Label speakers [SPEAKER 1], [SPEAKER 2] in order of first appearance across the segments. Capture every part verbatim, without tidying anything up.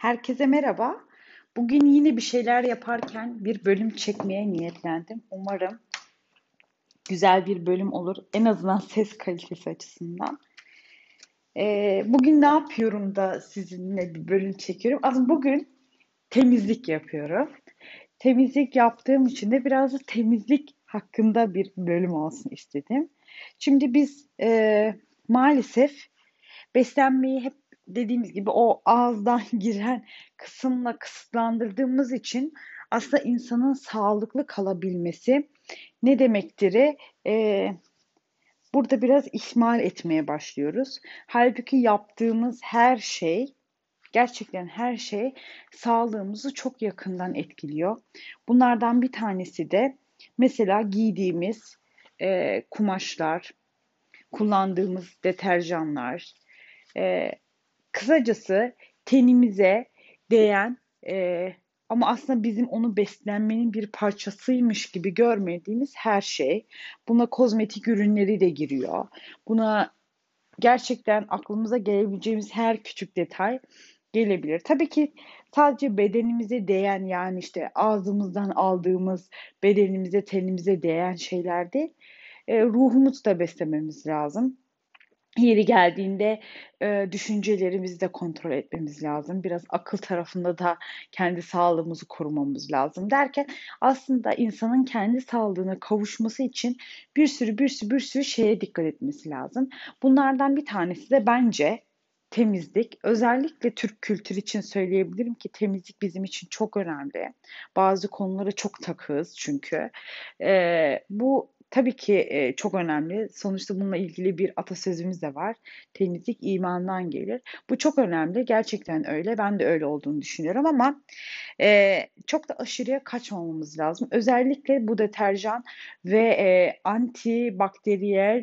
[SPEAKER 1] Herkese merhaba. Bugün yine bir şeyler yaparken bir bölüm çekmeye niyetlendim. Umarım güzel bir bölüm olur. En azından ses kalitesi açısından. Ee, bugün ne yapıyorum da sizinle bir bölüm çekiyorum? Aslında bugün temizlik yapıyorum. Temizlik yaptığım için de biraz da temizlik hakkında bir bölüm olsun istedim. Şimdi biz e, maalesef beslenmeyi hep dediğimiz gibi o ağızdan giren kısımla kısıtlandırdığımız için aslında insanın sağlıklı kalabilmesi ne demektir? Ee, burada biraz ihmal etmeye başlıyoruz. Halbuki yaptığımız her şey, gerçekten her şey sağlığımızı çok yakından etkiliyor. Bunlardan bir tanesi de mesela giydiğimiz e, kumaşlar, kullandığımız deterjanlar, e, kısacası tenimize değen e, ama aslında bizim onu beslenmenin bir parçasıymış gibi görmediğimiz her şey. Buna kozmetik ürünleri de giriyor. Buna gerçekten aklımıza gelebileceğimiz her küçük detay gelebilir. Tabii ki sadece bedenimize değen, yani işte ağzımızdan aldığımız bedenimize, tenimize değen şeyler değil, e, ruhumuzu da beslememiz lazım. Yeri geldiğinde e, düşüncelerimizi de kontrol etmemiz lazım. Biraz akıl tarafında da kendi sağlığımızı korumamız lazım derken aslında insanın kendi sağlığına kavuşması için bir sürü bir sürü bir sürü şeye dikkat etmesi lazım. Bunlardan bir tanesi de bence temizlik. Özellikle Türk kültürü için söyleyebilirim ki temizlik bizim için çok önemli. Bazı konulara çok takığız çünkü. E, bu tabii ki e, çok önemli. Sonuçta bununla ilgili bir atasözümüz de var. Temizlik imandan gelir. Bu çok önemli. Gerçekten öyle. Ben de öyle olduğunu düşünüyorum ama e, çok da aşırıya kaçmamamız lazım. Özellikle bu deterjan ve e, antibakteriyel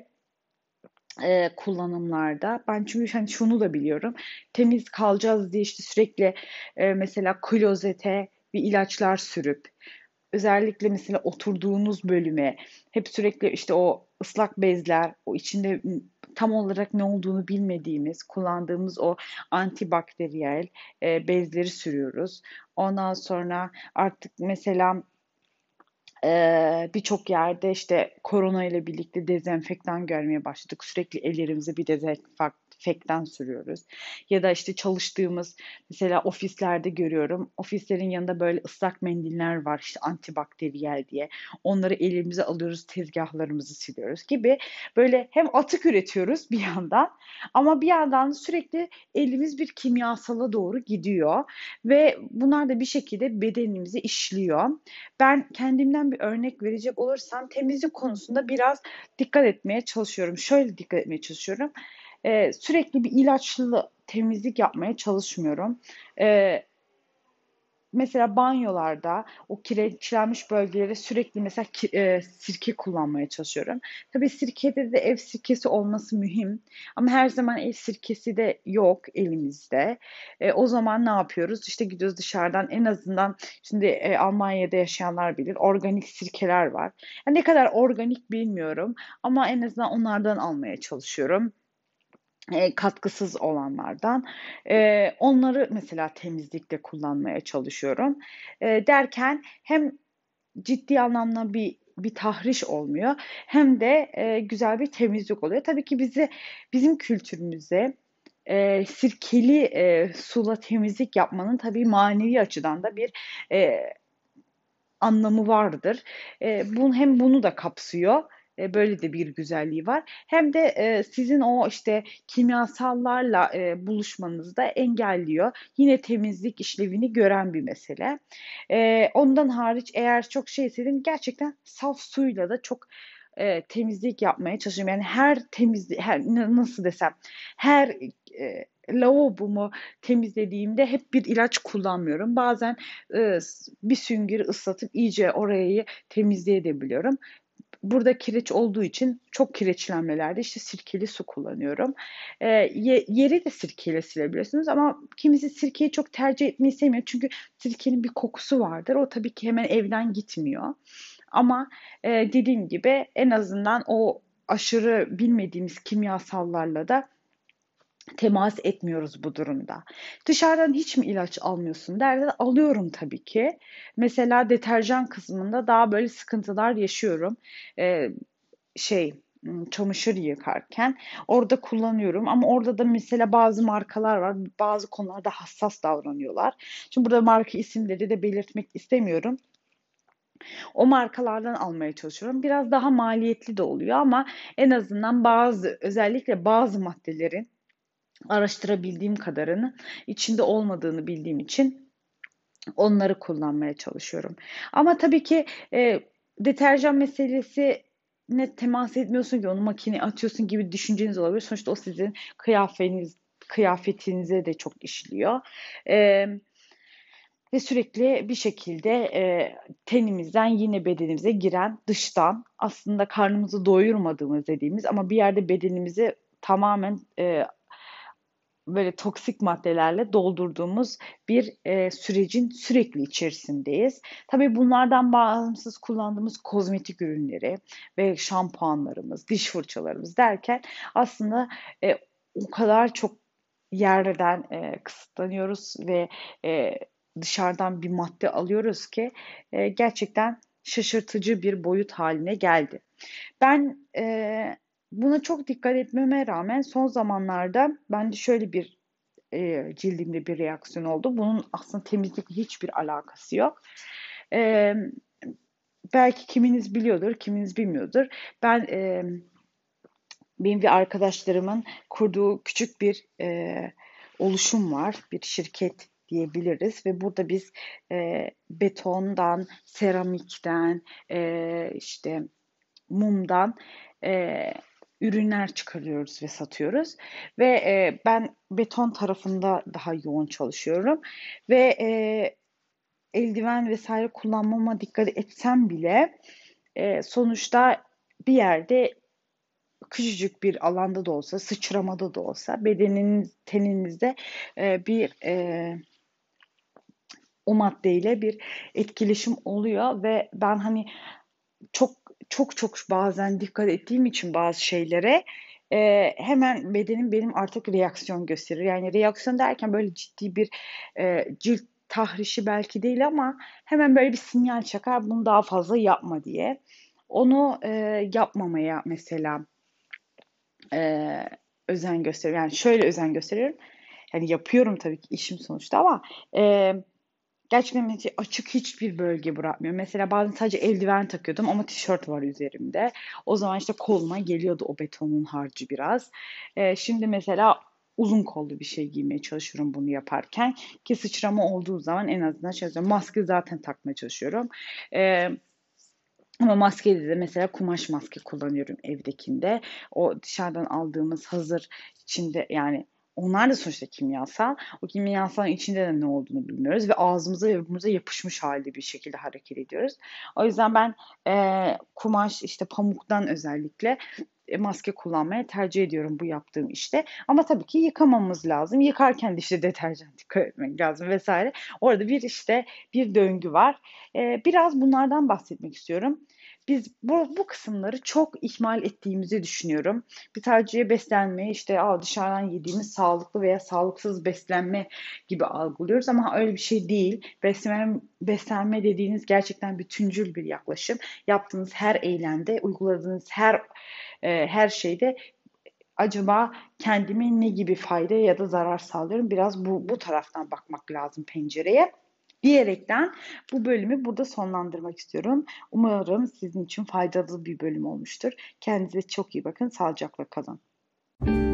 [SPEAKER 1] e, kullanımlarda. Ben çünkü hani şunu da biliyorum. Temiz kalacağız diye işte sürekli e, mesela klozete bir ilaçlar sürüp özellikle mesela oturduğunuz bölüme hep sürekli işte o ıslak bezler, o içinde tam olarak ne olduğunu bilmediğimiz, kullandığımız o antibakteriyel e, bezleri sürüyoruz. Ondan sonra artık mesela Eee, birçok yerde işte korona ile birlikte dezenfektan görmeye başladık. Sürekli ellerimize bir dezenfektan sürüyoruz. Ya da işte çalıştığımız mesela ofislerde görüyorum. Ofislerin yanında böyle ıslak mendiller var işte antibakteriyel diye. Onları elimize alıyoruz, tezgahlarımızı siliyoruz gibi. Böyle hem atık üretiyoruz bir yandan ama bir yandan da sürekli elimiz bir kimyasala doğru gidiyor ve bunlar da bir şekilde bedenimizi işliyor. Ben kendimden bir örnek verecek olursam temizlik konusunda biraz dikkat etmeye çalışıyorum. Şöyle dikkat etmeye çalışıyorum. Ee, sürekli bir ilaçlı temizlik yapmaya çalışmıyorum. Ee, Mesela banyolarda o kireçlenmiş bölgelere sürekli mesela ki- e, sirke kullanmaya çalışıyorum. Tabii sirkede de ev sirkesi olması mühim. Ama her zaman ev sirkesi de yok elimizde. E, o zaman ne yapıyoruz? İşte gidiyoruz dışarıdan, en azından şimdi e, Almanya'da yaşayanlar bilir. Organik sirkeler var. Yani ne kadar organik bilmiyorum ama en azından onlardan almaya çalışıyorum, e, katkısız olanlardan. E, onları mesela temizlikte kullanmaya çalışıyorum. E, derken hem ciddi anlamda bir bir tahriş olmuyor hem de e, güzel bir temizlik oluyor. Tabii ki bizi bizim kültürümüze e, sirkeli e, suyla temizlik yapmanın tabii manevi açıdan da bir e, anlamı vardır. E, bun, hem bunu da kapsıyor. E, böyle de bir güzelliği var. Hem de e, sizin o işte kimyasallarla e, buluşmanızı da engelliyor. Yine temizlik işlevini gören bir mesele. E, ondan hariç eğer çok şey istedim, gerçekten saf suyla da çok e, temizlik yapmaya çalışıyorum. Yani her temizlik, her, nasıl desem, her e, lavabomu temizlediğimde hep bir ilaç kullanmıyorum. Bazen e, bir süngeri ıslatıp iyice orayı temizleyebiliyorum. Burada kireç olduğu için çok kireçlenmelerde işte sirkeli su kullanıyorum. E, ye- yeri de sirkeyle silebiliyorsunuz ama kimisi sirkeyi çok tercih etmeyi sevmiyor. Çünkü sirkenin bir kokusu vardır. O tabii ki hemen evden gitmiyor. Ama e, dediğim gibi en azından o aşırı bilmediğimiz kimyasallarla da temas etmiyoruz bu durumda. Dışarıdan hiç mi ilaç almıyorsun derler. Alıyorum tabii ki. Mesela deterjan kısmında daha böyle sıkıntılar yaşıyorum. Ee, şey çamaşır yıkarken orada kullanıyorum ama orada da mesela bazı markalar var, bazı konularda hassas davranıyorlar. Şimdi burada marka isimleri de belirtmek istemiyorum. O markalardan almaya çalışıyorum. Biraz daha maliyetli de oluyor ama en azından bazı, özellikle bazı maddelerin araştırabildiğim kadarını içinde olmadığını bildiğim için onları kullanmaya çalışıyorum. Ama tabii ki e, deterjan meselesi ne temas etmiyorsun ki onu makineye atıyorsun gibi düşünceniz olabilir. Sonuçta o sizin kıyafetiniz, kıyafetinize de çok işliyor. E, Ve sürekli bir şekilde e, tenimizden yine bedenimize giren dıştan aslında karnımızı doyurmadığımız dediğimiz ama bir yerde bedenimizi tamamen e, böyle toksik maddelerle doldurduğumuz bir e, sürecin sürekli içerisindeyiz. Tabii bunlardan bağımsız kullandığımız kozmetik ürünleri ve şampuanlarımız, diş fırçalarımız derken aslında e, o kadar çok yerden e, kısıtlanıyoruz ve e, dışarıdan bir madde alıyoruz ki e, gerçekten şaşırtıcı bir boyut haline geldi. Ben e, buna çok dikkat etmeme rağmen son zamanlarda bende şöyle bir e, cildimde bir reaksiyon oldu. Bunun aslında temizlikle hiçbir alakası yok. E, Belki kiminiz biliyordur, kiminiz bilmiyordur. Ben e, benim ve arkadaşlarımın kurduğu küçük bir e, oluşum var, bir şirket diyebiliriz ve burada biz e, betondan, seramikten, e, işte mumdan e, ürünler çıkarıyoruz ve satıyoruz. Ve e, ben beton tarafında daha yoğun çalışıyorum. Ve e, eldiven vesaire kullanmama dikkat etsem bile e, sonuçta bir yerde küçücük bir alanda da olsa, sıçramada da olsa bedeniniz, teninizde e, bir e, o maddeyle bir etkileşim oluyor ve ben hani çok çok çok bazen dikkat ettiğim için bazı şeylere e, hemen bedenim benim artık reaksiyon gösterir. Yani reaksiyon derken böyle ciddi bir e, cilt tahrişi belki değil ama hemen böyle bir sinyal çakar bunu daha fazla yapma diye. Onu e, yapmamaya mesela e, özen gösteriyorum. Yani şöyle özen gösteriyorum. Yani yapıyorum tabii ki işim sonuçta ama e, gerçekten mesela açık hiçbir bölge bırakmıyor. Mesela bazen sadece eldiven takıyordum ama tişört var üzerimde. O zaman işte koluma geliyordu o betonun harcı biraz. Ee, şimdi mesela uzun kollu bir şey giymeye çalışıyorum bunu yaparken. Ki sıçrama olduğu zaman en azından şey yapıyorum. Maske zaten takmaya çalışıyorum. Ee, Ama maskede de mesela kumaş maske kullanıyorum evdekinde. O dışarıdan aldığımız hazır içinde yani onlar da sonuçta kimyasal. O kimyasalın içinde de ne olduğunu bilmiyoruz ve ağzımıza ve burnumuza yapışmış halde bir şekilde hareket ediyoruz. O yüzden ben e, kumaş işte pamuktan özellikle e, maske kullanmaya tercih ediyorum bu yaptığım işte. Ama tabii ki yıkamamız lazım. Yıkarken de işte deterjan dikkat etmek lazım vesaire. Orada bir işte bir döngü var. E, biraz bunlardan bahsetmek istiyorum. Biz bu, bu kısımları çok ihmal ettiğimizi düşünüyorum. Bir sadece beslenme işte Aa, dışarıdan yediğimiz sağlıklı veya sağlıksız beslenme gibi algılıyoruz ama öyle bir şey değil. Beslenme, beslenme dediğiniz gerçekten bütüncül bir yaklaşım. Yaptığınız her eylemde, uyguladığınız her e, her şeyde acaba kendime ne gibi fayda ya da zarar sağlıyorum? Biraz bu, bu taraftan bakmak lazım pencereye diyerekten bu bölümü burada sonlandırmak istiyorum. Umarım sizin için faydalı bir bölüm olmuştur. Kendinize çok iyi bakın, sağlıcakla kalın.